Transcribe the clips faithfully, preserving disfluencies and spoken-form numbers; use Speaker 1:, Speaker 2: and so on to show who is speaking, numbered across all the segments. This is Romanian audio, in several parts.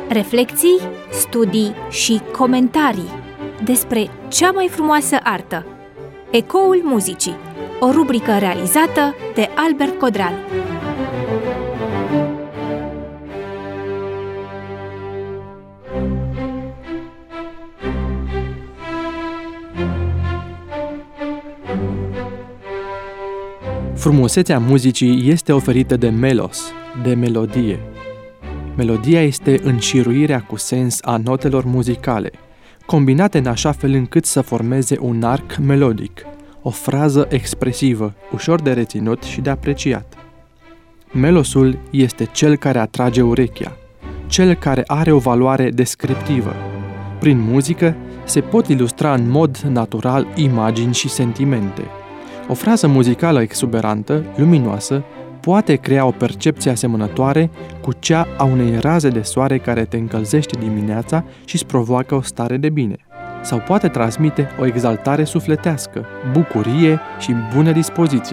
Speaker 1: Reflecții, studii și comentarii despre cea mai frumoasă artă. Ecoul muzicii, o rubrică realizată de Albert Codreanu.
Speaker 2: Frumusețea muzicii este oferită de melos, de melodie. Melodia este înșiruirea cu sens a notelor muzicale, combinate în așa fel încât să formeze un arc melodic, o frază expresivă, ușor de reținut și de apreciat. Melosul este cel care atrage urechea, cel care are o valoare descriptivă. Prin muzică se pot ilustra în mod natural imagini și sentimente. O frază muzicală exuberantă, luminoasă, poate crea o percepție asemănătoare cu cea a unei raze de soare care te încălzește dimineața și îți provoacă o stare de bine. Sau poate transmite o exaltare sufletească, bucurie și bună dispoziție.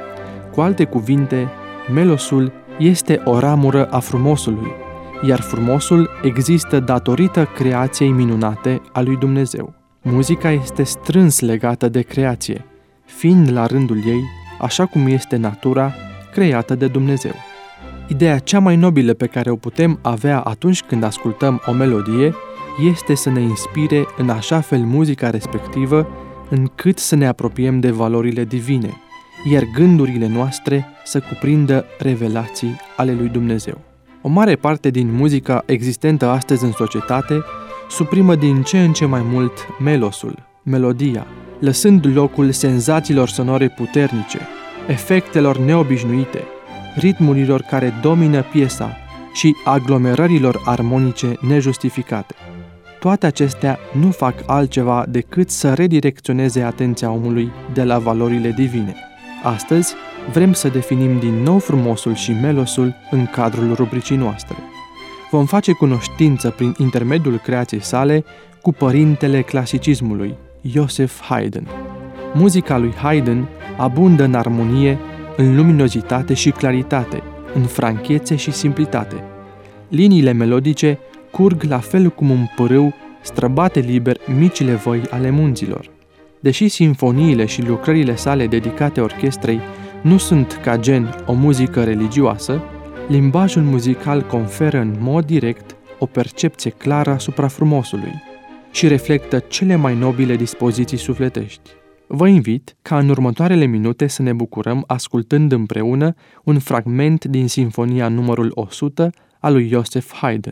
Speaker 2: Cu alte cuvinte, melosul este o ramură a frumosului, iar frumosul există datorită creației minunate a lui Dumnezeu. Muzica este strâns legată de creație, fiind la rândul ei, așa cum este natura creată de Dumnezeu. Ideea cea mai nobilă pe care o putem avea atunci când ascultăm o melodie este să ne inspire în așa fel muzica respectivă încât să ne apropiem de valorile divine, iar gândurile noastre să cuprindă revelații ale lui Dumnezeu. O mare parte din muzica existentă astăzi în societate suprimă din ce în ce mai mult melosul, melodia, lăsând locul senzațiilor sonore puternice, efectelor neobișnuite, ritmurilor care domină piesa și aglomerărilor armonice nejustificate. Toate acestea nu fac altceva decât să redirecționeze atenția omului de la valorile divine. Astăzi vrem să definim din nou frumosul și melosul în cadrul rubricii noastre. Vom face cunoștință prin intermediul creației sale cu părintele clasicismului, Joseph Haydn. Muzica lui Haydn abundă în armonie, în luminozitate și claritate, în franchețe și simplitate. Liniile melodice curg la fel cum un pârâu străbate liber micile văi ale munților. Deși simfoniile și lucrările sale dedicate orchestrei nu sunt ca gen o muzică religioasă, limbajul muzical conferă în mod direct o percepție clară asupra frumosului și reflectă cele mai nobile dispoziții sufletești. Vă invit ca în următoarele minute să ne bucurăm ascultând împreună un fragment din Sinfonia numărul o sută a lui Joseph Haydn.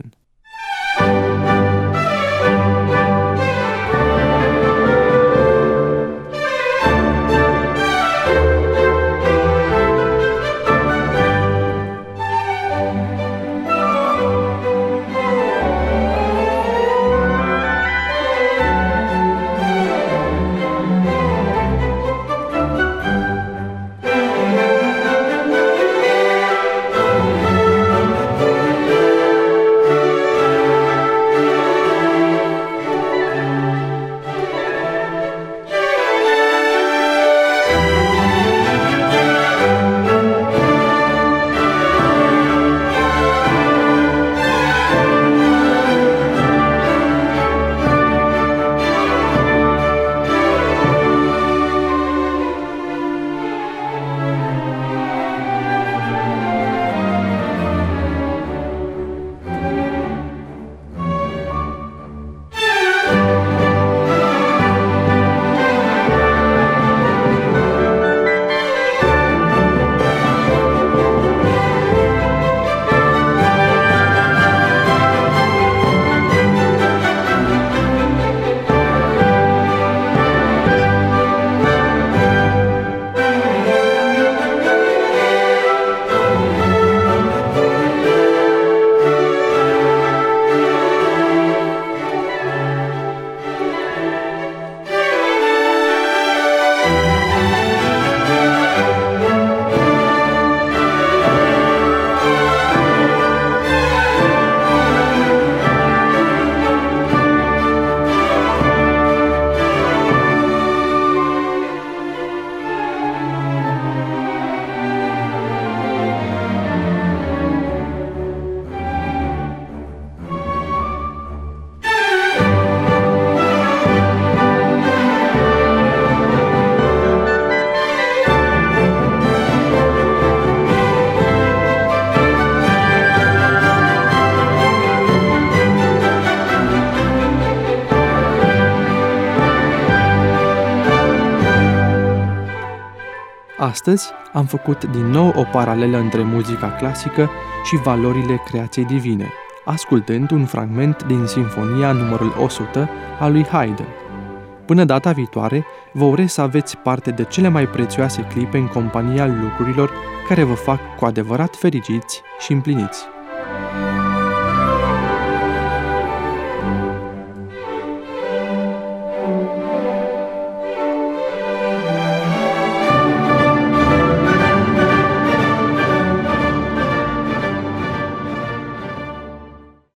Speaker 2: Astăzi am făcut din nou o paralelă între muzica clasică și valorile creației divine, ascultând un fragment din Sinfonia numărul o sută a lui Haydn. Până data viitoare, vă urez să aveți parte de cele mai prețioase clipe în compania lucrurilor care vă fac cu adevărat fericiți și împliniți.